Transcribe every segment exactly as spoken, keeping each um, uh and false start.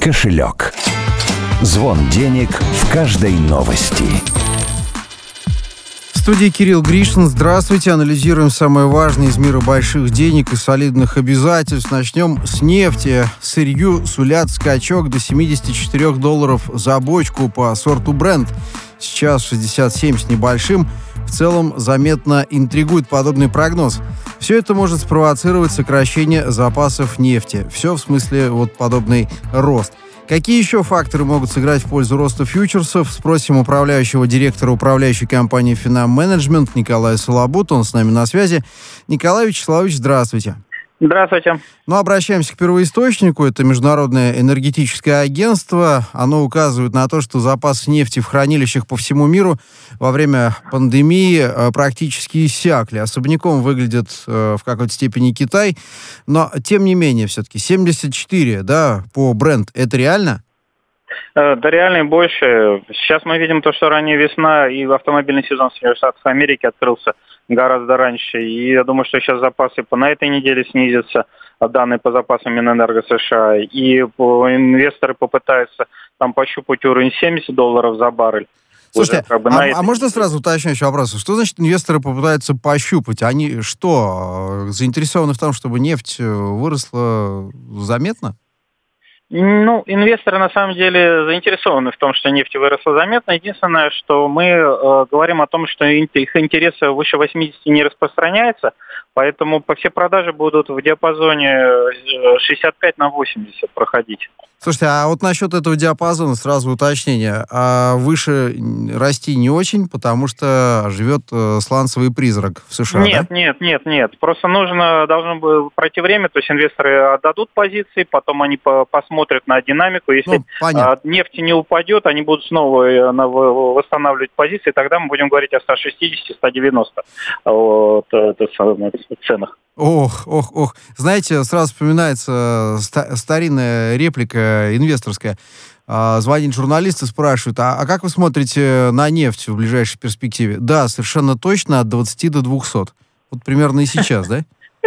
кошелек. Звон денег в каждой новости. В студии Кирилл Гришин. Здравствуйте. Анализируем самое важное из мира больших денег и солидных обязательств. Начнем с нефти. Сырью сулят скачок до семьдесят четыре долларов за бочку по сорту Brent. Сейчас шестьдесят семь с небольшим. В целом заметно интригует подобный прогноз. Все это может спровоцировать сокращение запасов нефти. Все в смысле вот подобный рост. Какие еще факторы могут сыграть в пользу роста фьючерсов? Спросим управляющего директора управляющей компании «Финам Менеджмент» Николая Солобута. Он с нами на связи. Николай Вячеславович, здравствуйте. Здравствуйте. Ну, обращаемся к первоисточнику. Это Международное энергетическое агентство. Оно указывает на то, что запасы нефти в хранилищах по всему миру во время пандемии э, практически иссякли. Особняком выглядит э, в какой-то степени Китай. Но, тем не менее, все-таки семьдесят четыре, да, по Brent, это реально? Да, реально больше. Сейчас мы видим то, что ранняя весна и автомобильный сезон в Соединенных Штатах Америки открылся гораздо раньше. И я думаю, что сейчас запасы по на этой неделе снизятся, данные по запасам Минэнерго США. И инвесторы попытаются там пощупать уровень семьдесят долларов за баррель. Слушайте, как бы а, а можно сразу уточняющий вопрос? Что значит инвесторы попытаются пощупать? Они что, заинтересованы в том, чтобы нефть выросла заметно? Ну, инвесторы на самом деле заинтересованы в том, что нефть выросла заметно. Единственное, что мы э, говорим о том, что их интересы выше восьмидесяти не распространяются, поэтому по все продажи будут в диапазоне шестьдесят пять на восемьдесят проходить. Слушайте, а вот насчет этого диапазона сразу уточнение. А выше расти не очень, потому что живет э, сланцевый призрак в США, Нет, да? нет, нет, нет. Просто нужно, должно быть пройти время, то есть инвесторы отдадут позиции, потом они по посмотрят на динамику. Если ну, нефть не упадет, они будут снова восстанавливать позиции, тогда мы будем говорить о ста шестидесяти - ста девяноста вот, ценах. Ох, ох, ох. Знаете, сразу вспоминается ста- старинная реплика инвесторская. А, звонит журналист и спрашивает, а, а как вы смотрите на нефть в ближайшей перспективе? Да, совершенно точно от двадцати до двухсот. Вот примерно и сейчас, да?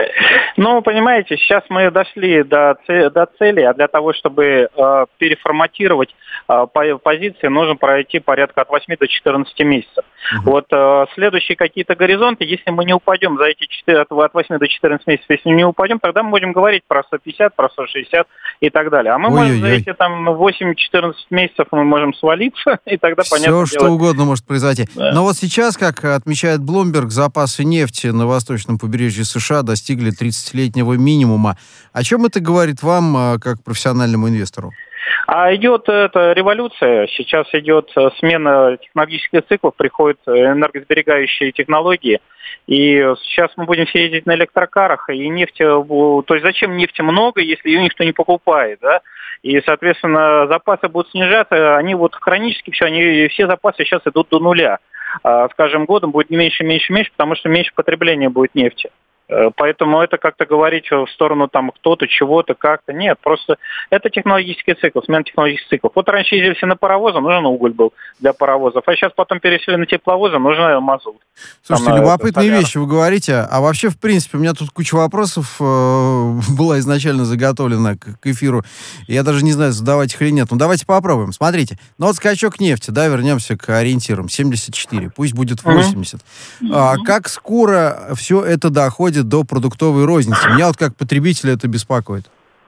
Ну, понимаете, сейчас мы дошли до, до цели, а для того, чтобы э, переформатировать э, позиции, нужно пройти порядка от восьми до четырнадцати месяцев. Uh-huh. Вот э, следующие какие-то горизонты, если мы не упадем за эти четыре, от восьми до четырнадцати месяцев, если не упадем, тогда мы будем говорить про сто пятьдесят, про сто шестьдесят и так далее. А мы Ой-ой-ой. можем за эти там восемь-четырнадцать месяцев мы можем свалиться, и тогда понятно. Все, что делать. угодно может произойти. Да. Но вот сейчас, как отмечает Bloomberg, запасы нефти на восточном побережье США достигли тридцатилетнего минимума. О чем это говорит вам, как профессиональному инвестору? А идет эта революция, сейчас идет смена технологических циклов, приходят энергосберегающие технологии, и сейчас мы будем все ездить на электрокарах, и нефть, то есть зачем нефти много, если ее никто не покупает, да? И, соответственно, запасы будут снижаться, они вот хронически все, они, все запасы сейчас идут до нуля. А с каждым годом будет меньше, меньше, меньше, потому что меньше потребления будет нефти. Поэтому это как-то говорить в сторону там кто-то, чего-то, как-то. Нет, просто это технологический цикл, смена технологических циклов. Вот раньше ездили все на паровозы, нужен уголь был для паровозов, а сейчас потом перешли на тепловозы, нужен мазут. Слушайте, там, любопытные это, вещи вы говорите. А вообще, в принципе, у меня тут куча вопросов э, была изначально заготовлена к, к эфиру. Я даже не знаю, задавать их или нет. Ну, давайте попробуем. Смотрите. Ну, вот скачок нефти, да, вернемся к ориентирам. семьдесят четыре, пусть будет восемьдесят. Mm-hmm. А, как скоро все это доходит до продуктовой розницы? Меня вот как потребителя это беспокоит.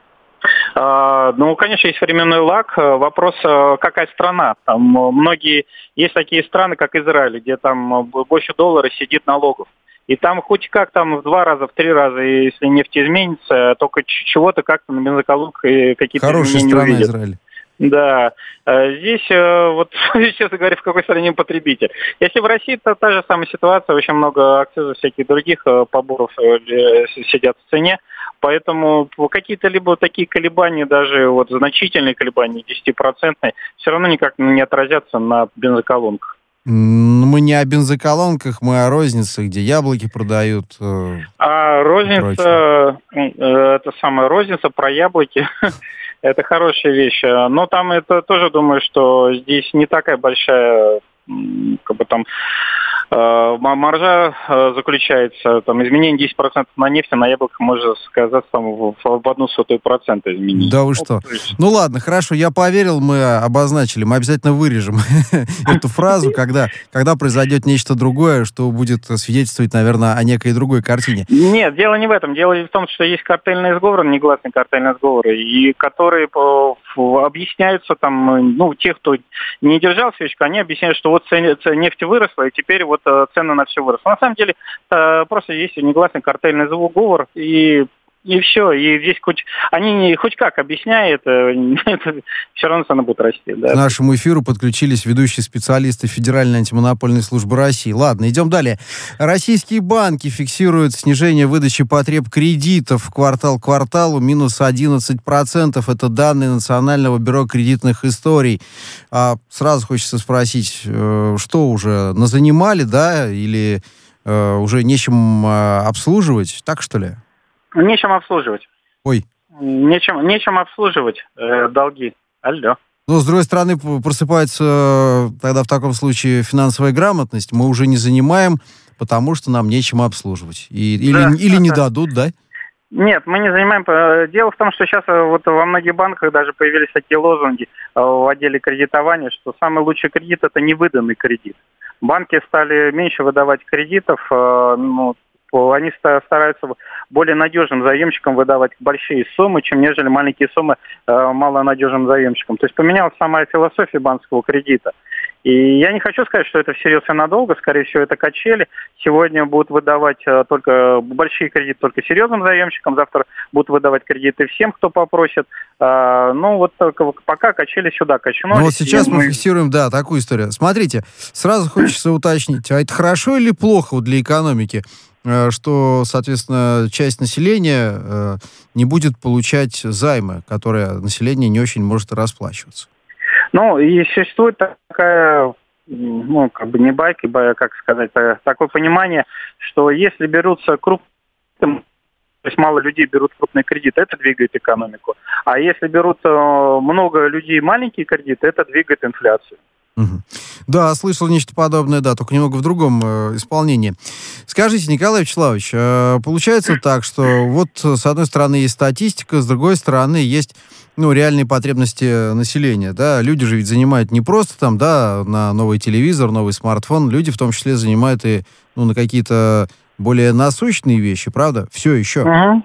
А, ну, конечно, есть временной лаг. Вопрос, какая страна. Там многие, есть такие страны, как Израиль, где там больше доллара сидит налогов. И там хоть как там в два раза, в три раза, если нефть изменится, только чего-то как-то на бензоколонках какие-то Хорошая изменения страна увидят. Израиль. Да, здесь вот, честно говоря, в какой стране потребитель. Если в России, то та же самая ситуация, очень много акцизов, всяких других поборов сидят в цене, поэтому какие-то либо такие колебания, даже вот значительные колебания, десятипроцентные, все равно никак не отразятся на бензоколонках. Мы не о бензоколонках, мы о рознице, где яблоки продают. Э, а розница, это самая розница про яблоки. Это хорошая вещь. Но там это тоже думаю, что здесь не такая большая, как бы там, Маржа заключается, там, изменение десять процентов на нефть, а на яблоках может сказаться там, в, в одну сотую процента изменение. Да вы что? Ну ладно, хорошо, я поверил, мы обозначили, мы обязательно вырежем эту фразу, когда, когда произойдет нечто другое, что будет свидетельствовать, наверное, о некой другой картине. Нет, дело не в этом. Дело в том, что есть картельные сговоры, негласные картельные сговоры, и которые по, объясняются там, ну, те, кто не держал свечку, они объясняют, что вот цена, цена нефти выросла, и теперь вот цены на все выросли. На самом деле просто есть негласный картельный сговор, и и все. И здесь хоть они не хоть как объясняют, это, все равно цены будут расти. Да. К нашему эфиру подключились ведущие специалисты Федеральной антимонопольной службы России. Ладно, идем далее. Российские банки фиксируют снижение выдачи потреб кредитов квартал к кварталу минус одиннадцать процентов. Это данные Национального бюро кредитных историй. А сразу хочется спросить, что уже назанимали, да, или э, уже нечем э, обслуживать? Так что ли? Нечем обслуживать. Ой. Нечем, нечем обслуживать э, долги. Алло. Но, с другой стороны, просыпается тогда в таком случае финансовая грамотность. Мы уже не занимаем, потому что нам нечем обслуживать. И, или да, или да, не да. дадут, да? Нет, мы не занимаем. Дело в том, что сейчас вот во многих банках даже появились такие лозунги в отделе кредитования, что самый лучший кредит – это невыданный кредит. Банки стали меньше выдавать кредитов, ну, они стараются более надежным заемщикам выдавать большие суммы, чем нежели маленькие суммы э, малонадежным заемщикам. То есть поменялась сама философия банковского кредита. И я не хочу сказать, что это всерьез и надолго, скорее всего, это качели. Сегодня будут выдавать э, только большие кредиты только серьезным заемщикам, завтра будут выдавать кредиты всем, кто попросит. Э, ну вот только пока качели сюда качнулись. Ну вот сейчас мы мы фиксируем, да, такую историю. Смотрите, сразу хочется уточнить, а это хорошо или плохо для экономики, что, соответственно, часть населения э, не будет получать займы, которые население не очень может расплачиваться? Ну, и существует такая, ну, как бы не байка, как сказать, такое понимание, что если берутся крупные, то есть мало людей берут крупные кредиты, это двигает экономику. А если берут много людей маленькие кредиты, это двигает инфляцию. Угу. Да, слышал нечто подобное, да, только немного в другом э, исполнении. Скажите, Николай Вячеславович, э, получается так, что вот с одной стороны есть статистика, с другой стороны есть, ну, реальные потребности населения, да, люди же ведь занимают не просто там, да, на новый телевизор, новый смартфон, люди в том числе занимают и, ну, на какие-то более насущные вещи, правда? Все еще. Угу.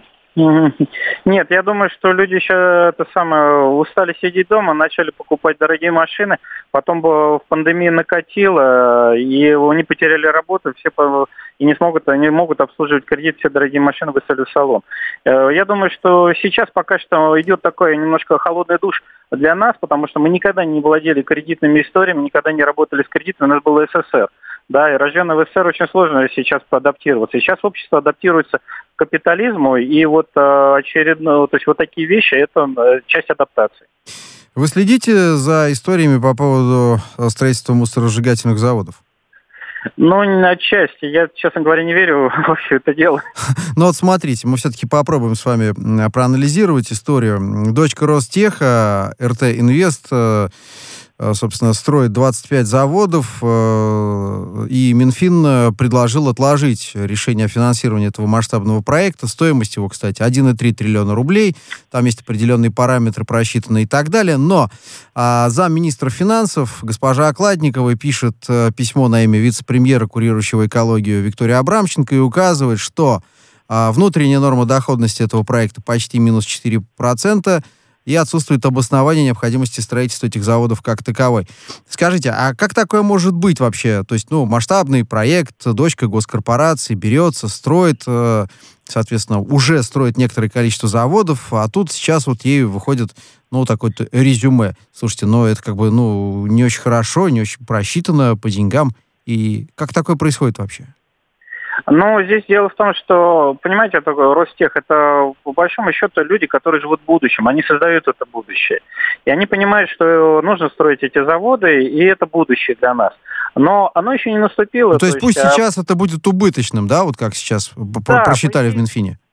Нет, я думаю, что люди еще это самое устали сидеть дома, начали покупать дорогие машины, потом в пандемии накатило, и они потеряли работу, все и не смогут, они могут обслуживать кредит, все дорогие машины выставили в салон. Я думаю, что сейчас пока что идет такой немножко холодный душ для нас, потому что мы никогда не владели кредитными историями, никогда не работали с кредитами, у нас был СССР. Да, и рожденный в СССР очень сложно сейчас адаптироваться. Сейчас общество адаптируется к капитализму, и вот э, очередно, то есть вот такие вещи, это э, часть адаптации. Вы следите за историями по поводу строительства мусоросжигательных заводов? Ну, отчасти. Я, честно говоря, не верю во все это дело. Ну вот смотрите, мы все-таки попробуем с вами проанализировать историю. Дочка Ростеха, эр тэ Инвест, собственно, строит двадцать пять заводов, и Минфин предложил отложить решение о финансировании этого масштабного проекта. Стоимость его, кстати, один и три триллиона рублей. Там есть определенные параметры просчитаны и так далее. Но а, замминистра финансов госпожа Окладникова пишет а, письмо на имя вице-премьера, курирующего экологию Виктории Абрамченко, и указывает, что а, внутренняя норма доходности этого проекта почти минус четыре процента, и отсутствует обоснование необходимости строительства этих заводов как таковой. Скажите, а как такое может быть вообще? То есть, ну, масштабный проект, дочка госкорпорации берется, строит, э, соответственно, уже строит некоторое количество заводов, а тут сейчас вот ей выходит, ну, такое-то резюме. Слушайте, ну, это как бы, ну, не очень хорошо, не очень просчитано по деньгам. И как такое происходит вообще? Ну, здесь дело в том, что, понимаете, это Ростех, это по большому счету люди, которые живут в будущем, они создают это будущее. И они понимают, что нужно строить эти заводы, и это будущее для нас. Но оно еще не наступило. Ну, то, то есть пусть а... сейчас это будет убыточным, да, вот как сейчас да, просчитали пусть... в Минфине?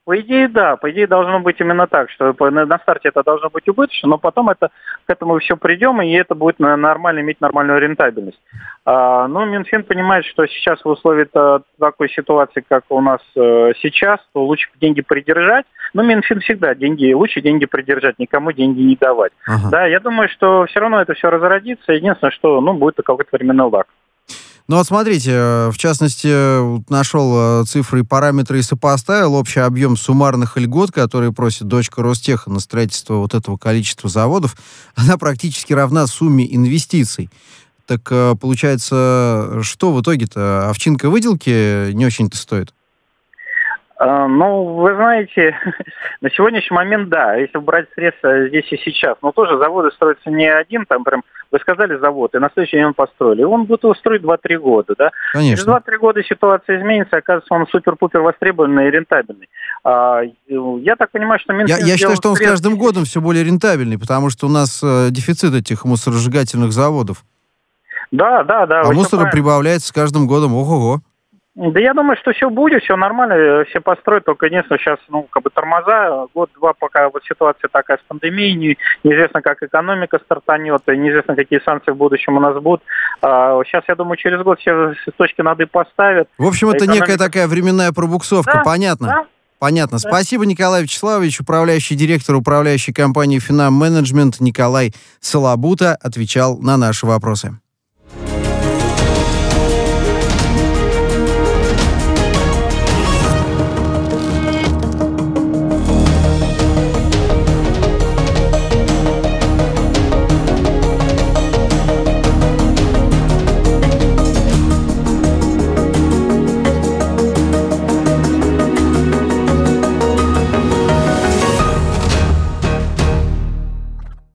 По идее, да. По идее, должно быть именно так, что на старте это должно быть убыточно, но потом это, к этому все придем, и это будет нормально, иметь нормальную рентабельность. А, но Минфин понимает, что сейчас в условиях такой ситуации, как у нас сейчас, то лучше деньги придержать. Но Минфин всегда деньги, лучше деньги придержать, никому деньги не давать. Ага. Да, я думаю, что все равно это все разродится. Единственное, что ну, будет какой-то временной лаг. Ну вот смотрите, в частности, нашел цифры и параметры и сопоставил общий объем суммарных льгот, которые просит дочка Ростеха на строительство вот этого количества заводов, она практически равна сумме инвестиций. Так получается, что в итоге-то? Овчинка выделки не очень-то стоит? Ну, вы знаете, на сегодняшний момент, да, если брать средства здесь и сейчас, но тоже заводы строятся не один, там прям, вы сказали завод, и на следующий день он построили. Он будет его строить два-три года, да? Конечно. Через два-три года ситуация изменится, оказывается, он супер-пупер востребованный и рентабельный. А, я так понимаю, что Минфин... Я, я считаю, что он средств... с каждым годом все более рентабельный, потому что у нас э, дефицит этих мусоросжигательных заводов. Да, да, да. А мусора прибавляется с каждым годом, ого-го. Да я думаю, что все будет, все нормально, все построят, только единственное, сейчас, ну, как бы тормоза, год-два, пока вот ситуация такая с пандемией, неизвестно, как экономика стартанет, и неизвестно, какие санкции в будущем у нас будут. А сейчас, я думаю, через год все точки над «и» поставят. В общем, это экономика... некая такая временная пробуксовка, да, понятно? Да. Понятно. Да. Спасибо, Николай Вячеславович, управляющий директор управляющей компании «Финам Менеджмент» Николай Салабута отвечал на наши вопросы.